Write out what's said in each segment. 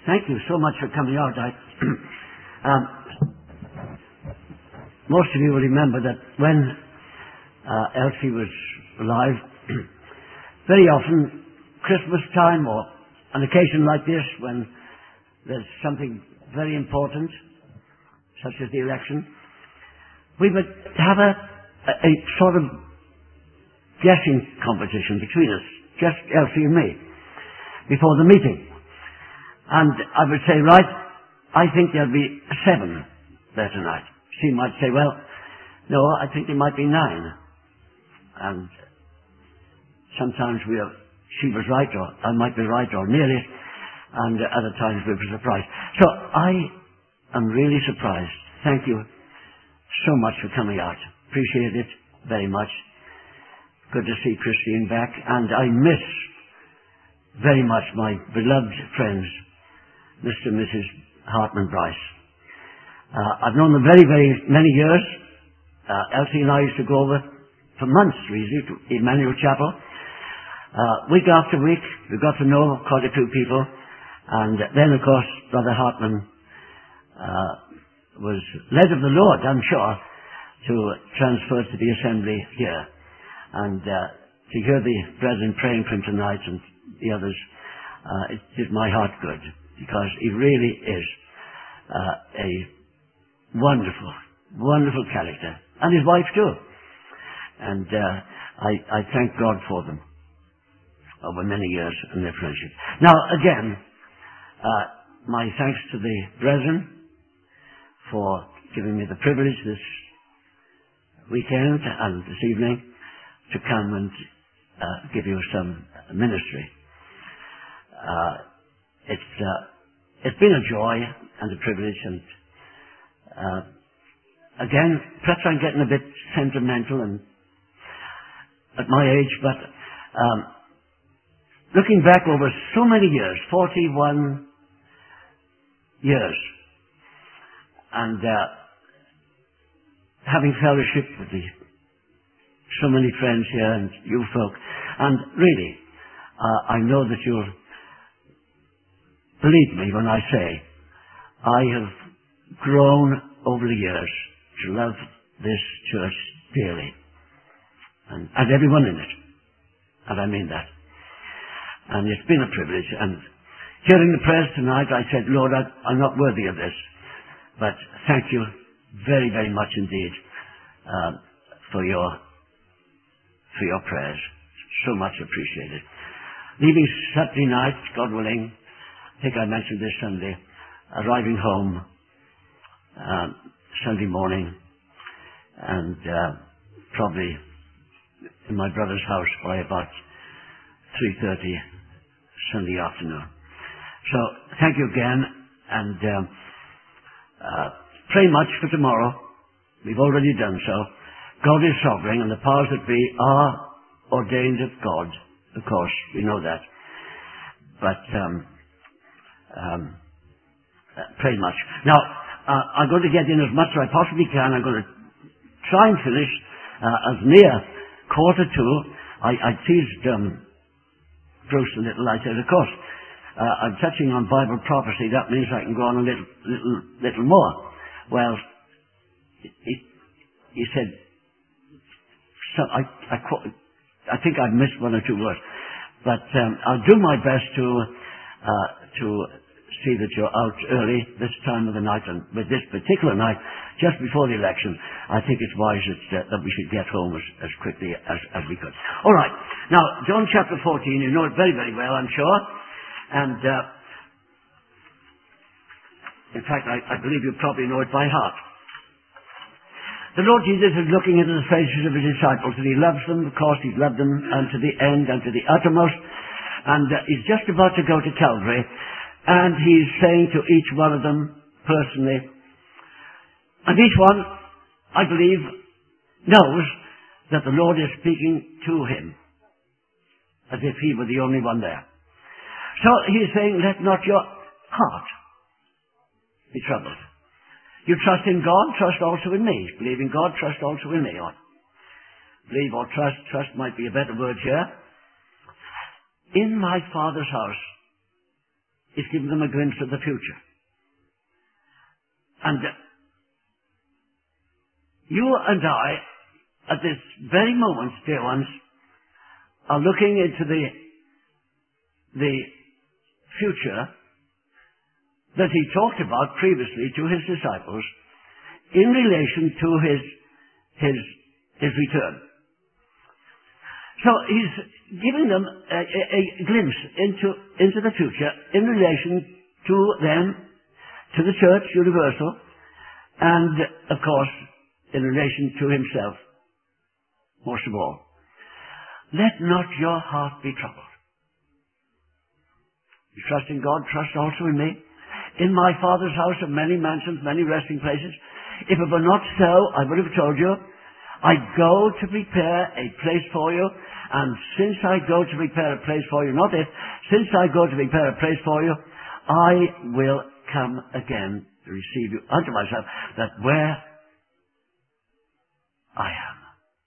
Thank you so much for coming out. Most of you will remember that when Elsie was alive, very often Christmas time or an occasion like this when there's something very important, such as the election, we would have a sort of guessing competition between us, just Elsie and me, before the meeting. And I would say, right, I think there'll be 7 there tonight. She might say, well, no, I think there might be 9. And sometimes she was right, or I might be right, or nearly, and other times we were surprised. So I am really surprised. Thank you so much for coming out. Appreciate it very much. Good to see Christine back, and I miss very much my beloved friends, Mr. and Mrs. Hartman Bryce. I've known them very, very many years. Elsie and I used to go over for months, really, to Emmanuel Chapel. Week after week, we got to know quite a few people. And then, of course, Brother Hartman was led of the Lord, I'm sure, to transfer to the assembly here. And to hear the brethren praying for him tonight and the others, it did my heart good, because he really is a wonderful, wonderful character. And his wife too. And I thank God for them over many years and their friendship. Now, again, my thanks to the brethren for giving me the privilege this weekend and this evening to come and give you some ministry. It's been a joy and a privilege, and again, perhaps I'm getting a bit sentimental and at my age, but looking back over so many years, 41 years, and having fellowship with so many friends here and you folk, and really, I know that you'll believe me when I say I have grown over the years to love this church dearly, and everyone in it, and I mean that. And it's been a privilege, and hearing the prayers tonight, I said, Lord, I'm not worthy of this, but thank you very, very much indeed for your prayers. So much appreciated. Leaving Saturday night, God willing, I think I mentioned this Sunday, arriving home Sunday morning, and probably in my brother's house by about 3:30 Sunday afternoon. So thank you again, and pray much for tomorrow. We've already done so. God is sovereign, and the powers that be are ordained of God. Of course, we know that. But pray much. Now, I'm going to get in as much as I possibly can. I'm going to try and finish as near 1:45. I teased Bruce a little. I said, of course, I'm touching on Bible prophecy. That means I can go on a little more. Well, he said, so I think I've missed 1 or 2 words, but I'll do my best to see that you're out early this time of the night, and with this particular night, just before the election, I think it's wise that we should get home as quickly as we could. All right. Now, John chapter 14, you know it very, very well, I'm sure. And, in fact, I believe you probably know it by heart. The Lord Jesus is looking into the faces of his disciples, and he loves them. Of course, he's loved them unto the end, unto the uttermost. And he's just about to go to Calvary, and he's saying to each one of them personally, and each one, I believe, knows that the Lord is speaking to him, as if he were the only one there. So he's saying, let not your heart be troubled. You trust in God, trust also in me. Believe in God, trust also in me. Or believe or trust might be a better word here. In my Father's house He's given them a glimpse of the future. And you and I, at this very moment, dear ones, are looking into the future that he talked about previously to his disciples in relation to his return. So he's giving them a glimpse into the future in relation to them, to the church universal, and of course in relation to himself, most of all. Let not your heart be troubled. You trust in God, trust also in me. In my Father's house are many mansions, many resting places. If it were not so, I would have told you. I go to prepare a place for you, and since I go to prepare a place for you, not if, since I go to prepare a place for you, I will come again to receive you unto myself, that where I am.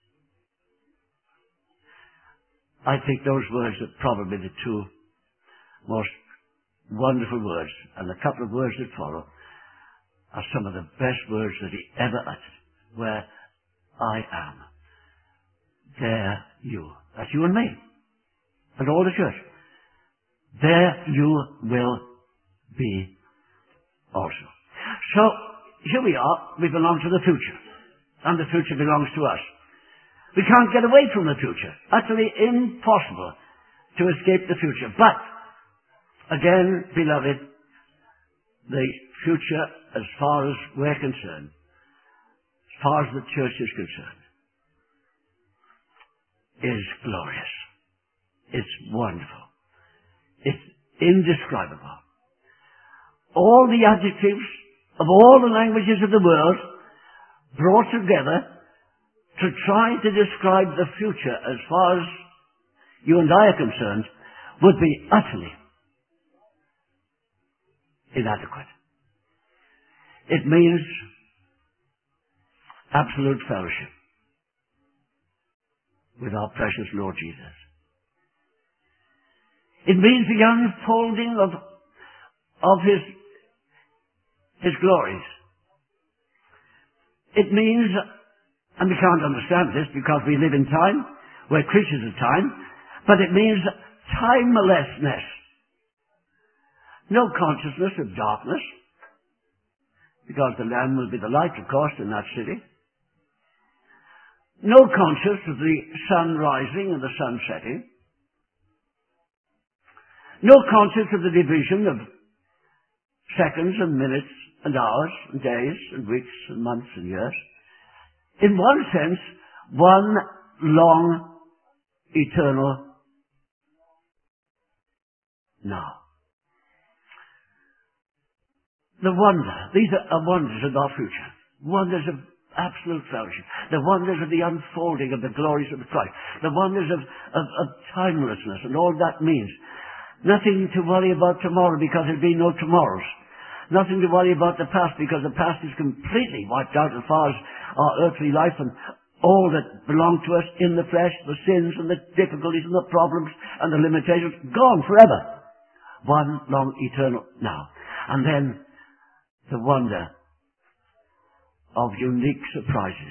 I think those words are probably the two most wonderful words, and a couple of words that follow are some of the best words that he ever uttered. Where I am, there you. That's you and me, and all the church. There you will be also. So, here we are. We belong to the future, and the future belongs to us. We can't get away from the future. Utterly impossible to escape the future. But, again, beloved, the future, as far as we're concerned, as far as the church is concerned, is glorious. It's wonderful. It's indescribable. All the adjectives of all the languages of the world brought together to try to describe the future as far as you and I are concerned would be utterly inadequate. It means absolute fellowship with our precious Lord Jesus. It means the unfolding of His glories. It means, and we can't understand this because we live in time, we're creatures of time, but it means timelessness. No consciousness of darkness, because the Lamb will be the light, of course, in that city. No conscience of the sun rising and the sun setting. No conscience of the division of seconds and minutes and hours and days and weeks and months and years. In one sense, one long, eternal now. The wonder, these are wonders of our future. Wonders of absolute fellowship. The wonders of the unfolding of the glories of Christ. The wonders of timelessness and all that means. Nothing to worry about tomorrow because there'll be no tomorrows. Nothing to worry about the past because the past is completely wiped out as far as our earthly life and all that belonged to us in the flesh, the sins and the difficulties and the problems and the limitations, gone forever. One long eternal now. And then the wonder of unique surprises.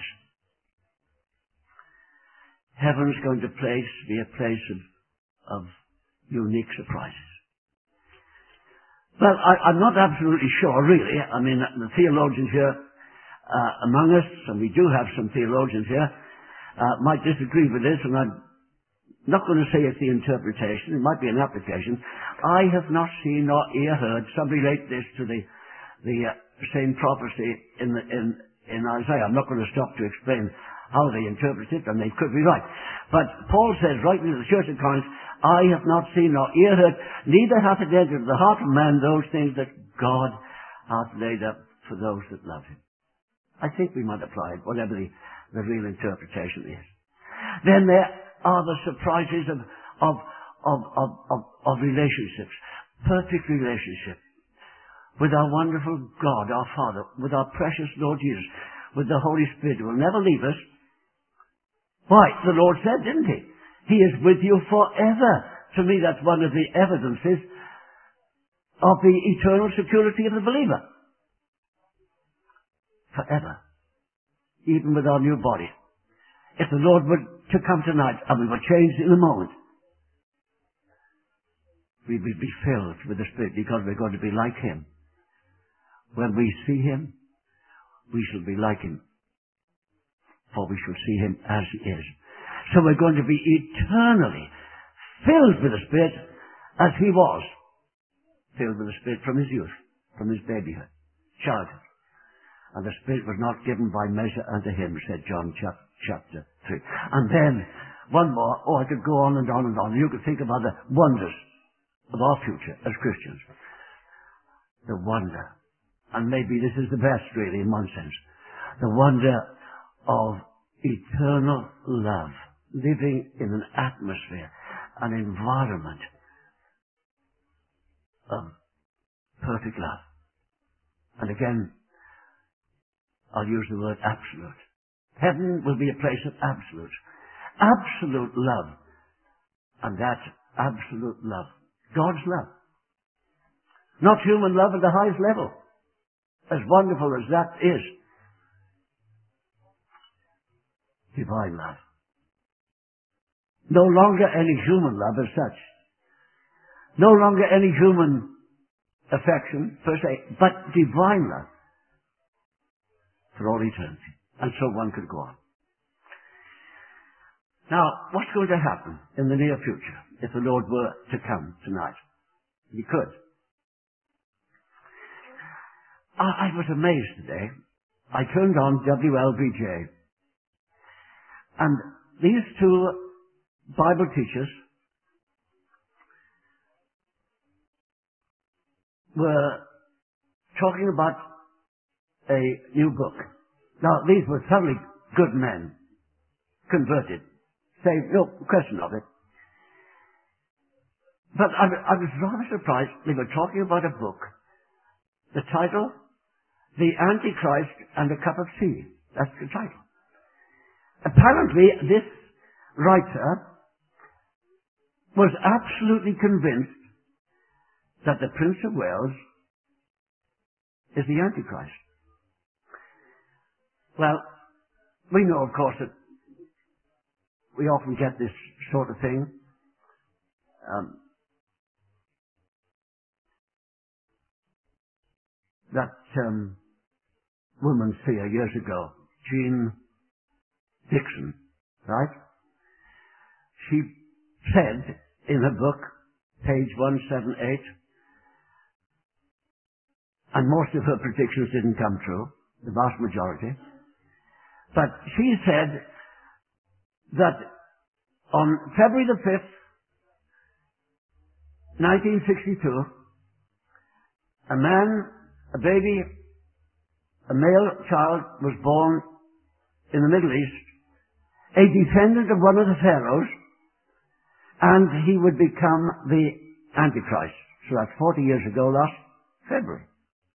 Heaven's going to be a place of unique surprises. Well, I'm not absolutely sure, really. I mean, the theologians here among us, and we do have some theologians here, might disagree with this, and I'm not going to say it's the interpretation. It might be an application. I have not seen nor ear heard. Some relate this to the same prophecy in Isaiah. I'm not going to stop to explain how they interpret it, and they could be right. But Paul says, writing to the church of Corinth, I have not seen nor ear heard, neither hath it entered the heart of man those things that God hath laid up for those that love him. I think we might apply it, whatever the real interpretation is. Then there are the surprises of relationships, perfect relationship with our wonderful God, our Father, with our precious Lord Jesus, with the Holy Spirit who will never leave us. Why? The Lord said, didn't He? He is with you forever. To me, that's one of the evidences of the eternal security of the believer. Forever. Even with our new body. If the Lord were to come tonight and we were changed in a moment, we will be filled with the Spirit because we're going to be like Him. When we see Him, we shall be like Him. For we shall see Him as He is. So we're going to be eternally filled with the Spirit as He was. Filled with the Spirit from His youth, from His babyhood, childhood. And the Spirit was not given by measure unto Him, said John chapter 3. And then, one more, I could go on and on and on. You could think of other wonders of our future as Christians. The wonder, and maybe this is the best really in one sense, the wonder of eternal love, living in an atmosphere, an environment of perfect love. And again, I'll use the word absolute. Heaven will be a place of absolute. Absolute love. And that absolute love. God's love. Not human love at the highest level. As wonderful as that is. Divine love. No longer any human love as such. No longer any human affection, per se, but divine love. For all eternity. And so one could go on. Now, what's going to happen in the near future if the Lord were to come tonight? He could. I was amazed today. I turned on WLBJ. And these two Bible teachers were talking about a new book. Now, these were thoroughly good men, converted, saved, no question of it. But I was rather surprised. They were talking about a book. The title, The Antichrist and a Cup of Tea. That's the title. Apparently, this writer was absolutely convinced that the Prince of Wales is the Antichrist. Well, we know, of course, that we often get this sort of thing. That woman seer years ago, Jean Dixon, right? She said in her book, page 178, and most of her predictions didn't come true, the vast majority, but she said that on February the 5th, 1962, a baby, a male child was born in the Middle East, a descendant of one of the pharaohs, and he would become the Antichrist. So that's 40 years ago, last February.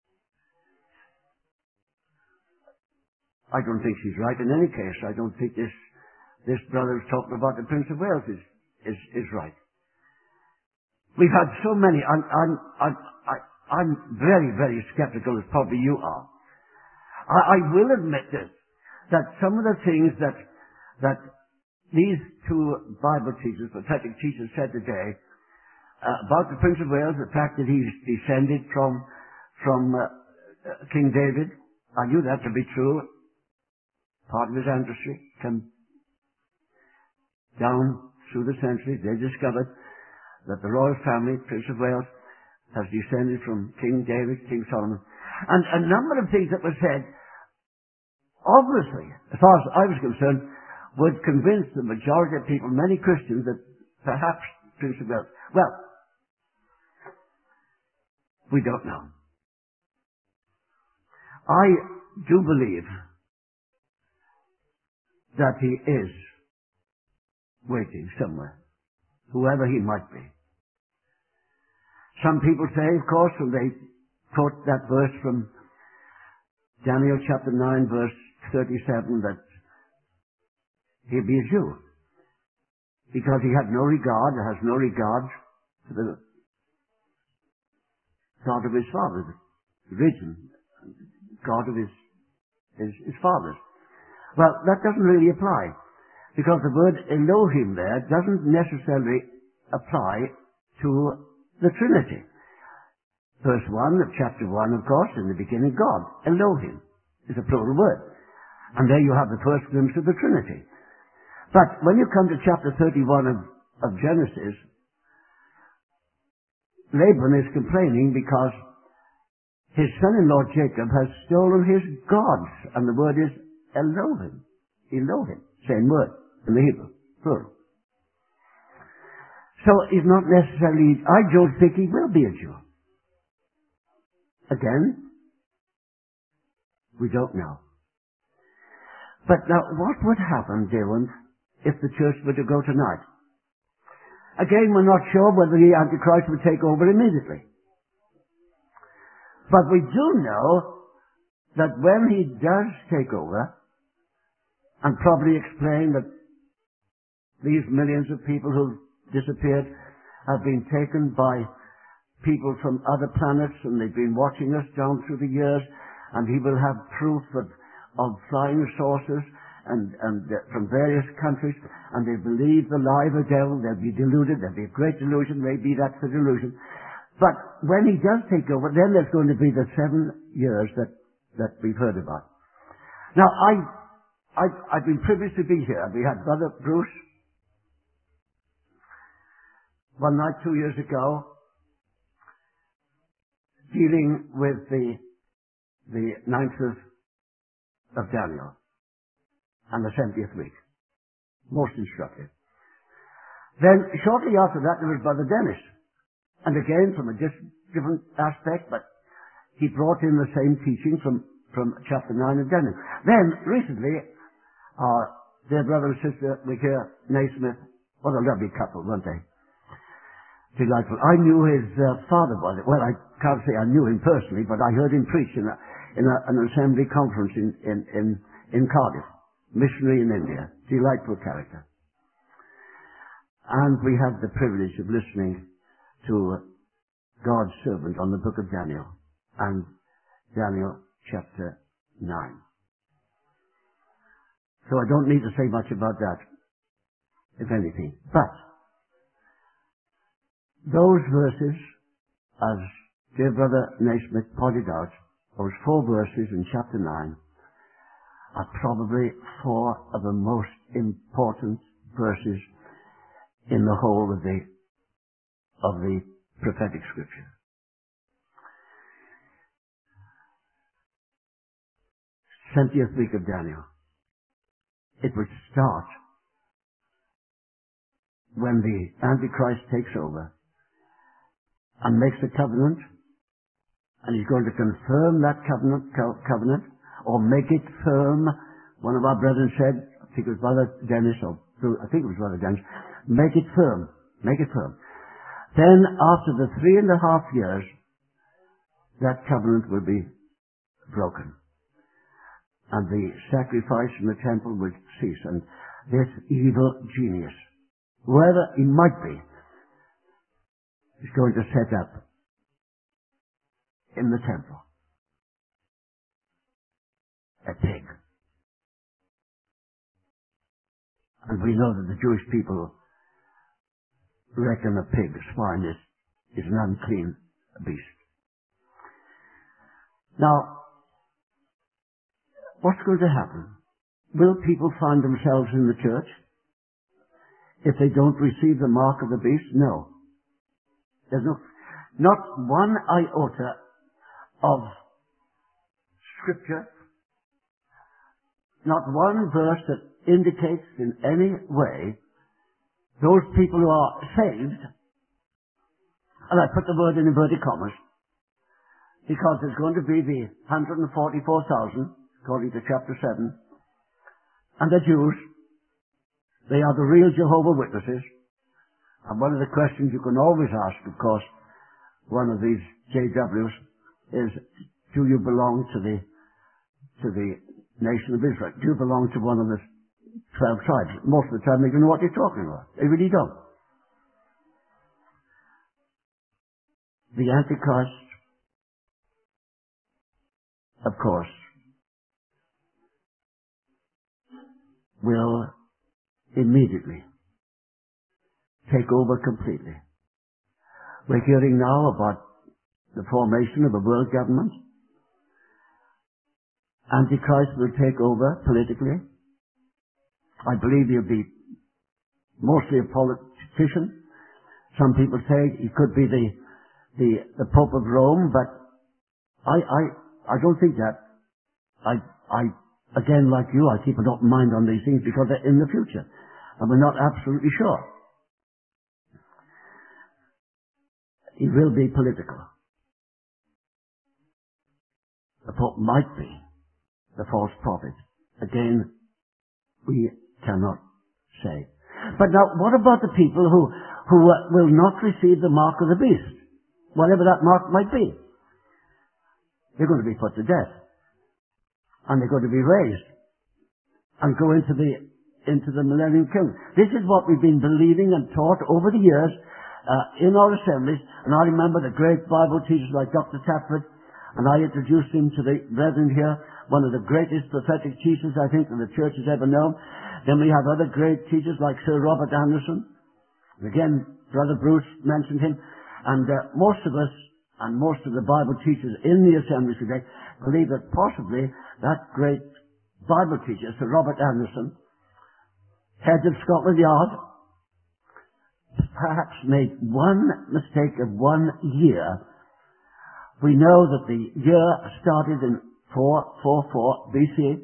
I don't think she's right in any case. I don't think this brother who's talking about the Prince of Wales is right. We've had so many. I'm very, very skeptical, as probably you are. I will admit this, that some of the things that these two Bible teachers, prophetic teachers, said today about the Prince of Wales, the fact that he's descended from King David, I knew that to be true. Part of his ancestry come down through the centuries. They discovered that the royal family, Prince of Wales, has descended from King David, King Solomon. And a number of things that were said, obviously, as far as I was concerned, would convince the majority of people, many Christians, that perhaps Prince of Wales. Well, we don't know. I do believe that he is waiting somewhere, whoever he might be. Some people say, of course, when they quote that verse from Daniel chapter 9, verse 37, that he'll be a Jew, because he had no regard, or has no regard for God of his fathers. Religion. God of his fathers. Well, that doesn't really apply, because the word Elohim there doesn't necessarily apply to the Trinity. Verse 1 of chapter 1, of course, in the beginning, God, Elohim, is a plural word. And there you have the first glimpse of the Trinity. But when you come to chapter 31 of Genesis, Laban is complaining because his son-in-law Jacob has stolen his gods, and the word is Elohim. Elohim, same word in the Hebrew, plural. So he's not necessarily, I don't think he will be a Jew. Again, we don't know. But now, what would happen, dear ones, if the church were to go tonight? Again, we're not sure whether the Antichrist would take over immediately. But we do know that when he does take over, and probably explain that these millions of people who've disappeared have been taken by people from other planets, and they've been watching us down through the years, and he will have proof of flying saucers and from various countries, and they believe the lie of the devil. They'll be deluded. There'll be a great delusion. Maybe that's the delusion. But when he does take over, then there's going to be the 7 years that we've heard about. Now, I've been privileged to be here. We had Brother Bruce one night 2 years ago, dealing with the 9th of Daniel and the 70th week. Most instructive. Then, shortly after that, there was Brother Dennis. And again, from a different aspect, but he brought in the same teaching from chapter 9 of Daniel. Then, recently, our dear brother and sister, Micaiah Naismith, what a lovely couple, weren't they? Delightful. I knew his father was it. Well, I can't say I knew him personally, but I heard him preach in an assembly conference in Cardiff. Missionary in India. Delightful character. And we had the privilege of listening to God's servant on the book of Daniel, and Daniel chapter 9. So I don't need to say much about that, if anything. But those verses, as dear Brother Naismith pointed out, those 4 verses in chapter 9, are probably 4 of the most important verses in the whole of the prophetic scripture. 70th week of Daniel. It would start when the Antichrist takes over and makes a covenant, and he's going to confirm that covenant, or make it firm. One of our brethren said, I think it was Brother Dennis, make it firm. Make it firm. Then, after the 3.5 years, that covenant will be broken. And the sacrifice in the temple will cease. And this evil genius, whoever he might be, is going to set up in the temple a pig. And we know that the Jewish people reckon a pig, a swine, is an unclean beast. Now, what's going to happen? Will people find themselves in the church if they don't receive the mark of the beast? No. There's not one iota of scripture, not one verse that indicates in any way those people who are saved, and I put the word in inverted commas, because there's going to be the 144,000, according to chapter 7, and the Jews. They are the real Jehovah's Witnesses. And one of the questions you can always ask, of course, one of these JWs, is, do you belong to the nation of Israel? Do you belong to one of the 12 tribes? Most of the time they don't know what you're talking about. They really don't. The Antichrist of course, will immediately take over completely. We're hearing now about the formation of a world government. Antichrist will take over politically. I believe he'll be mostly a politician. Some people say he could be the Pope of Rome, but I don't think that. I again, like you, I keep an open mind on these things because they're in the future, and we're not absolutely sure. He will be political. The Pope might be the false prophet. Again, we cannot say. But now, what about the people who will not receive the mark of the beast? Whatever that mark might be. They're going to be put to death. And they're going to be raised. And go into the millennium kingdom. This is what we've been believing and taught over the years in our assemblies. And I remember the great Bible teachers like Dr. Tapford, and I introduced him to the brethren here, one of the greatest prophetic teachers I think that the church has ever known. Then we have other great teachers like Sir Robert Anderson. Again, Brother Bruce mentioned him. And most of us, and most of the Bible teachers in the assemblies today, believe that possibly that great Bible teacher, Sir Robert Anderson, head of Scotland Yard, perhaps made one mistake of 1 year. We know that the year started in 444 BC.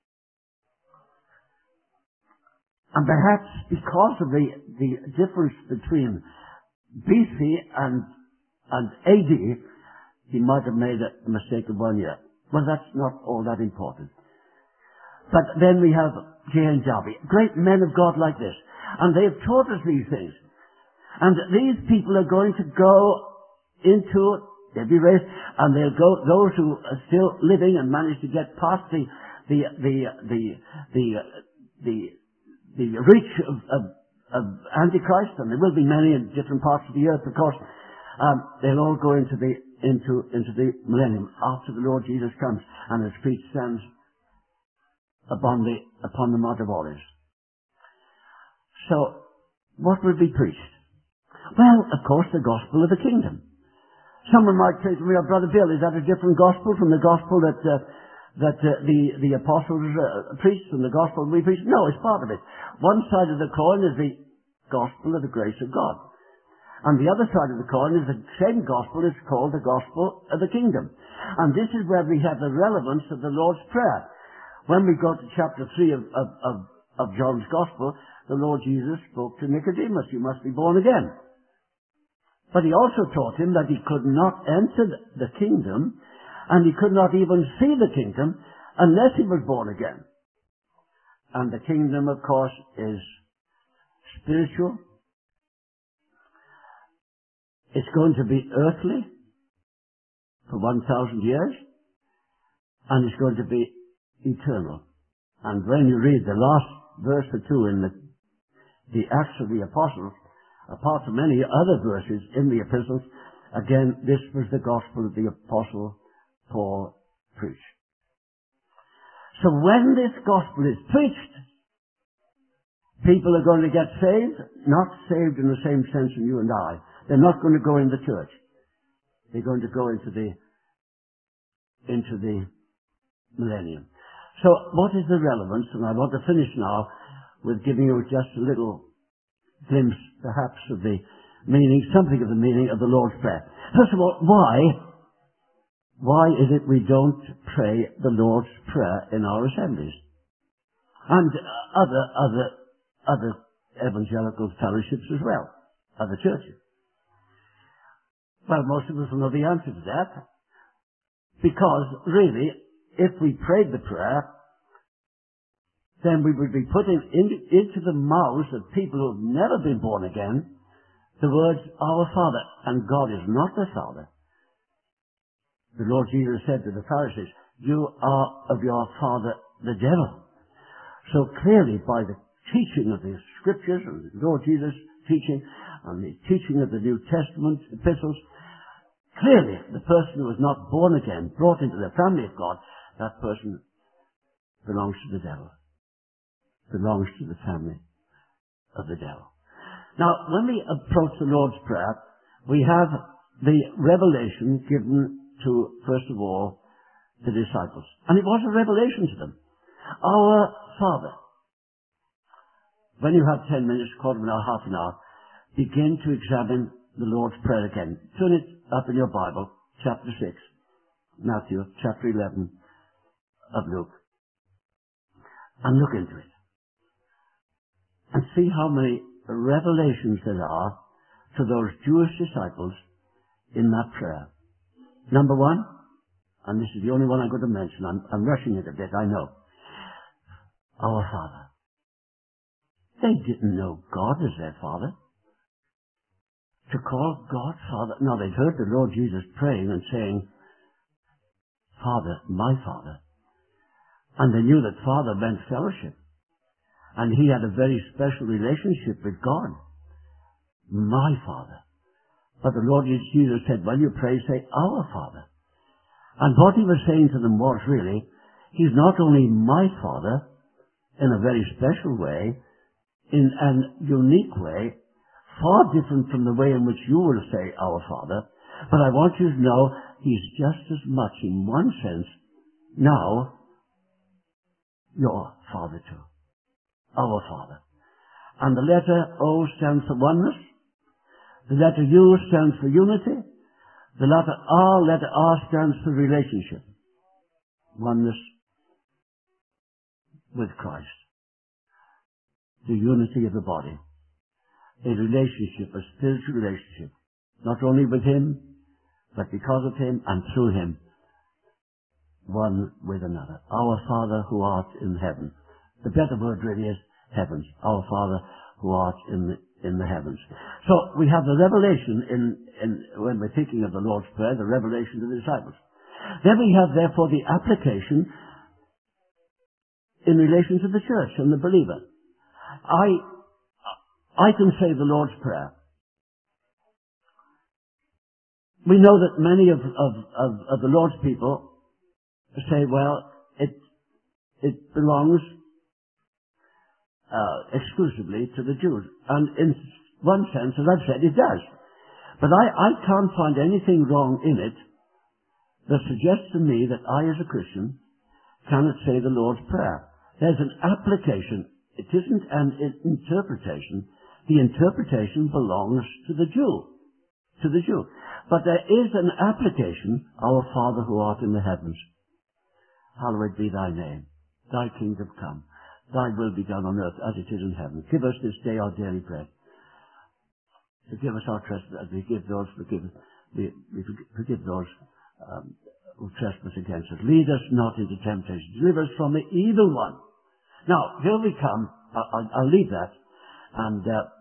And perhaps because of the difference between BC and AD, he might have made a mistake of 1 year. Well, that's not all that important. But then we have J.N. Darby, great men of God like this. And they have taught us these things. And these people are going to go into, they'll be raised, and they'll go, those who are still living and manage to get past the reach of Antichrist, and there will be many in different parts of the earth, of course, they'll all go into the millennium after the Lord Jesus comes and his feet stands upon the Mount of Olives. So, what will be preached? Well, of course, the gospel of the kingdom. Someone might say to me, "Oh, Brother Bill, is that a different gospel from the gospel that the apostles preached and the gospel we preach?" No, it's part of it. One side of the coin is the gospel of the grace of God. And the other side of the coin is the same gospel is called the gospel of the kingdom. And this is where we have the relevance of the Lord's Prayer. When we go to chapter 3 of John's gospel, the Lord Jesus spoke to Nicodemus, "You must be born again." But he also taught him that he could not enter the kingdom, and he could not even see the kingdom unless he was born again. And the kingdom, of course, is spiritual. It's going to be earthly for 1,000 years, and it's going to be eternal. And when you read the last verse or two in the Acts of the Apostles, apart from many other verses in the epistles, again, this was the gospel of the Apostle Paul preached. So when this gospel is preached, people are going to get saved, not saved in the same sense as you and I. They're not going to go in the church. They're going to go into the millennium. So what is the relevance? And I want to finish now with giving you just a little glimpse, perhaps, of the meaning, something of the meaning of the Lord's Prayer. First of all, why is it we don't pray the Lord's Prayer in our assemblies? And other evangelical fellowships as well, other churches. Well, most of us will know the answer to that. Because, really, if we prayed the prayer, then we would be putting into the mouths of people who have never been born again the words, "Our Father," and God is not the Father. The Lord Jesus said to the Pharisees, "You are of your father, the devil." So clearly, by the teaching of the Scriptures and the Lord Jesus' teaching and the teaching of the New Testament epistles, clearly, the person who is not born again, brought into the family of God, that person belongs to the devil. Belongs to the family of the devil. Now, when we approach the Lord's Prayer, we have the revelation given to, first of all, the disciples. And it was a revelation to them. Our Father. When you have 10 minutes, quarter of an hour, half an hour, begin to examine the Lord's Prayer again. Turn it up in your Bible, chapter 6, Matthew, chapter 11 of Luke. And look into it. And see how many revelations there are to those Jewish disciples in that prayer. Number one, and this is the only one I'm going to mention, I'm rushing it a bit, I know. Our Father. They didn't know God as their Father. To call God Father. Now, they'd heard the Lord Jesus praying and saying, Father, my Father. And they knew that Father meant fellowship. And he had a very special relationship with God. My Father. But the Lord Jesus said, when you pray, say, Our Father. And what he was saying to them was really, he's not only my Father, in a very special way, in an unique way, far different from the way in which you will say, Our Father, but I want you to know he's just as much, in one sense, now, your Father too. Our Father. And the letter O stands for oneness. The letter U stands for unity. The letter R stands for relationship. Oneness with Christ. The unity of the body. A relationship, a spiritual relationship. Not only with him, but because of him and through him. One with another. Our Father who art in heaven. The better word really is heavens. Our Father who art in the heavens. So we have the revelation when we're thinking of the Lord's Prayer, the revelation to the disciples. Then we have therefore the application in relation to the church and the believer. I can say the Lord's Prayer. We know that many of the Lord's people say, well, it belongs exclusively to the Jews. And in one sense, as I've said, it does. But I can't find anything wrong in it that suggests to me that I, as a Christian, cannot say the Lord's Prayer. There's an application. It isn't an interpretation. The interpretation belongs to the Jew. To the Jew. But there is an application, Our Father who art in the heavens. Hallowed be thy name. Thy kingdom come. Thy will be done on earth as it is in heaven. Give us this day our daily bread. Forgive us our trespasses. We forgive those who trespass against us. Lead us not into temptation. Deliver us from the evil one. Now, here we come. I'll leave that. And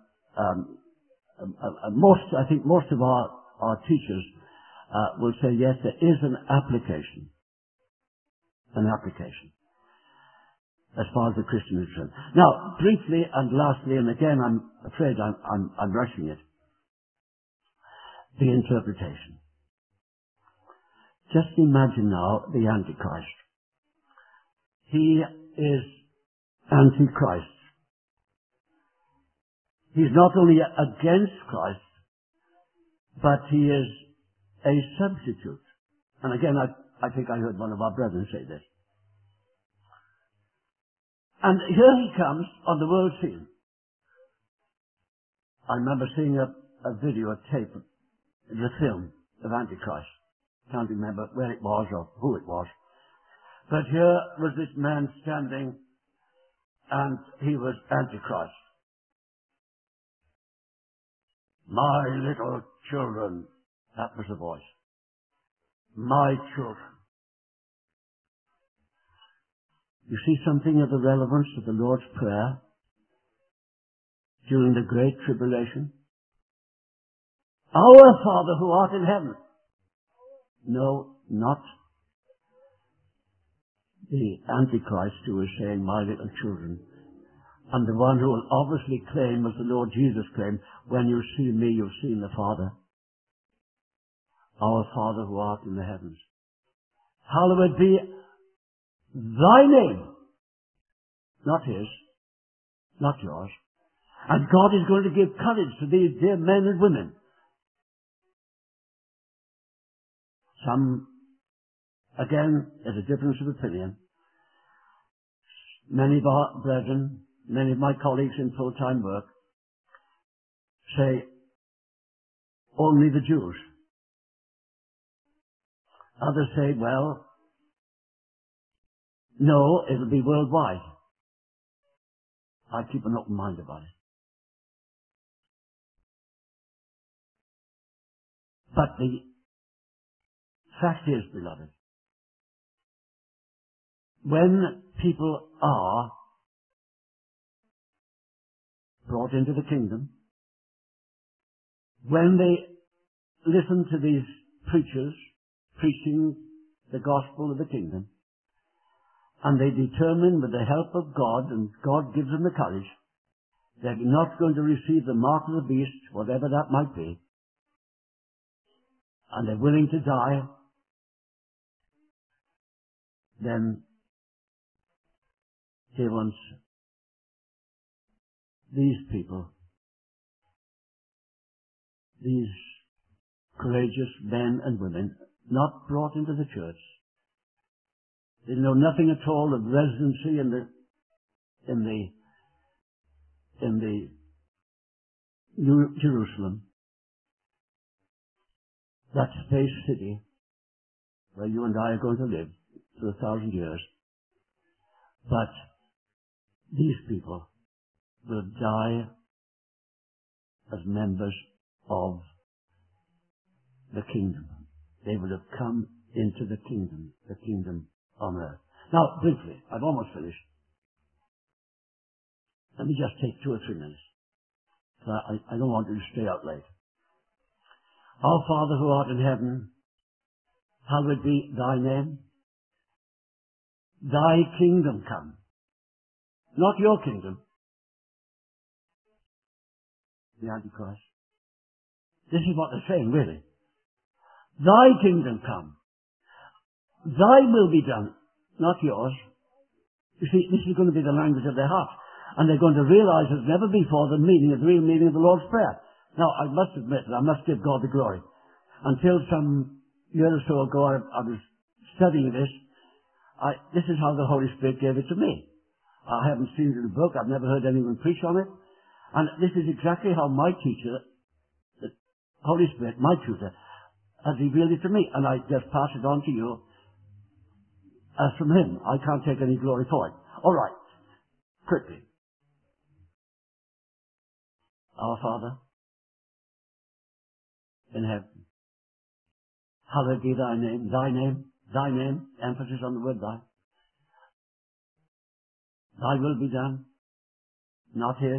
I think most of our teachers will say, yes, there is an application. An application. As far as the Christian is concerned. Now, briefly and lastly, and again, I'm afraid I'm rushing it, the interpretation. Just imagine now the Antichrist. He is Antichrist. He's not only against Christ, but he is a substitute. And again, I think I heard one of our brethren say this. And here he comes on the world scene. I remember seeing a video, a tape, the film of Antichrist. Can't remember where it was or who it was. But here was this man standing, and he was Antichrist. My little children, that was the voice. My children. You see something of the relevance of the Lord's Prayer during the Great Tribulation? Our Father who art in heaven. No, not the Antichrist who is saying, my little children. And the one who will obviously claim, as the Lord Jesus claimed, when you see me, you've seen the Father. Our Father who art in the heavens, hallowed be thy name. Not his, not yours. And God is going to give courage to these dear men and women. Some, again, there's a difference of opinion. Many of our brethren, many of my colleagues in full-time work say only the Jews. Others say, well, no, it'll be worldwide. I keep an open mind about it. But the fact is, beloved, when people are brought into the kingdom, when they listen to these preachers preaching the gospel of the kingdom, and they determine with the help of God, and God gives them the courage, they're not going to receive the mark of the beast, whatever that might be, and they're willing to die, then, dear ones, these people, these courageous men and women, not brought into the church, they know nothing at all of residency in the New Jerusalem, that space city where you and I are going to live for 1,000 years. But these people will die as members of the kingdom. They will have come into the kingdom on earth. Now, briefly, I've almost finished. Let me just take 2 or 3 minutes. I don't want you to stay out late. Our Father who art in heaven, hallowed be thy name. Thy kingdom come. Not your kingdom. The Antichrist. This is what they're saying, really. Thy kingdom come. Thy will be done, not yours. You see, this is going to be the language of their heart. And they're going to realize as never before the real meaning of the Lord's Prayer. Now, I must admit that I must give God the glory. Until some year or so ago, I was studying this. This is how the Holy Spirit gave it to me. I haven't seen it in a book. I've never heard anyone preach on it. And this is exactly how my teacher, the Holy Spirit, my tutor, has revealed it to me. And I just pass it on to you as from him. I can't take any glory for it. All right. Quickly. Our Father in heaven, hallowed be thy name, thy name, thy name, emphasis on the word thy. Thy will be done, not his.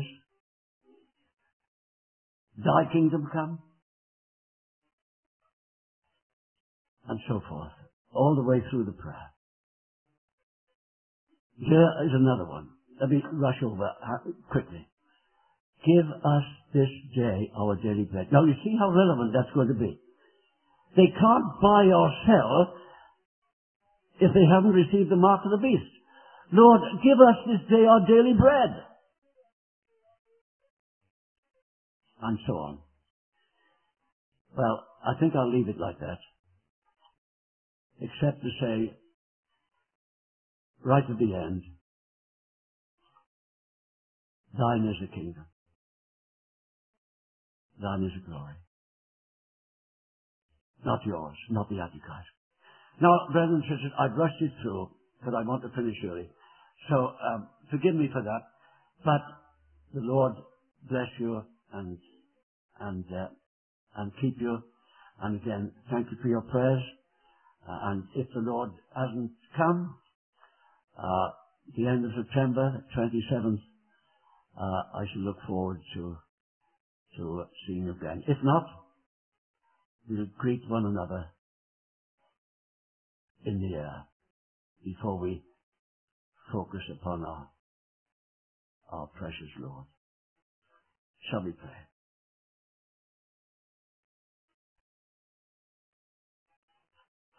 Thy kingdom come, and so forth, all the way through the prayer. Here is another one. Let me rush over quickly. Give us this day our daily bread. Now you see how relevant that's going to be. They can't buy or sell if they haven't received the mark of the beast. Lord, give us this day our daily bread. And so on. Well, I think I'll leave it like that. Except to say, right at the end, thine is the kingdom. Thine is the glory. Not yours, not the Antichrist. Now, brothers and sisters, I've rushed it through, because I want to finish early. So, forgive me for that. But the Lord bless you and keep you. And again, thank you for your prayers. And if the Lord hasn't come, the end of September, 27th, I shall look forward to seeing you again. If not, we'll greet one another in the air before we focus upon our precious Lord. Shall we pray?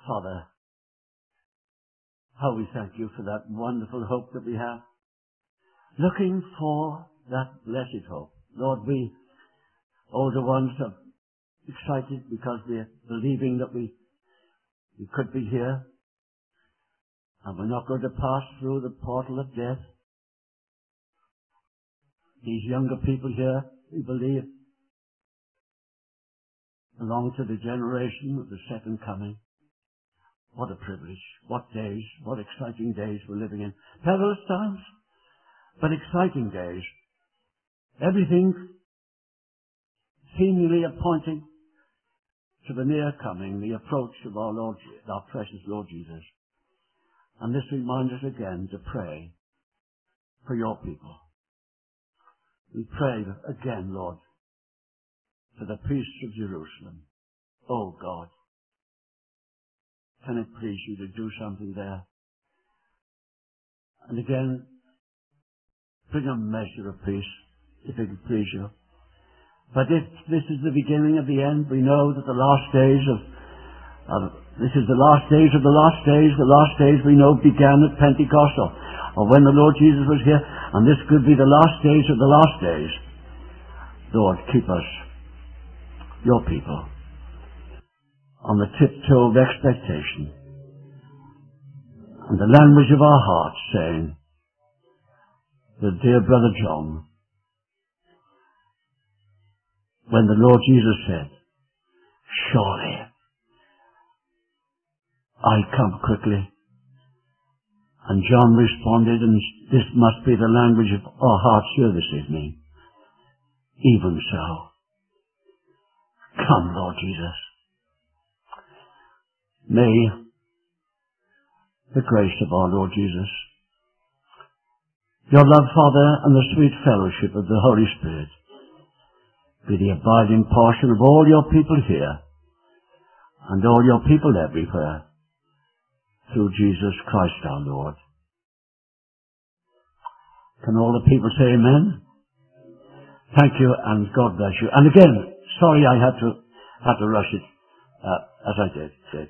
Father, how we thank you for that wonderful hope that we have. Looking for that blessed hope. Lord, we older ones are excited because we're believing that we could be here and we're not going to pass through the portal of death. These younger people here, we believe, belong to the generation of the second coming. What a privilege. What days, what exciting days we're living in. Perilous times, but exciting days. Everything seemingly pointing to the near coming, the approach of our Lord, our precious Lord Jesus. And this reminds us again to pray for your people. We pray again, Lord, for the peace of Jerusalem. Oh God, can it please you to do something there? And again, bring a measure of peace, if it will please you. But if this is the beginning of the end, we know that the last days this is the last days of the last days. The last days we know began at Pentecost, or when the Lord Jesus was here, and this could be the last days of the last days. Lord, keep us, your people, on the tiptoe of expectation, and the language of our hearts saying, the dear brother John, when the Lord Jesus said, surely I come quickly. And John responded, and this must be the language of our hearts here this evening. Even so. Come, Lord Jesus. May the grace of our Lord Jesus, your love, Father, and the sweet fellowship of the Holy Spirit be the abiding portion of all your people here and all your people everywhere through Jesus Christ our Lord. Can all the people say amen? Thank you, and God bless you. And again, sorry I had to rush it as I did.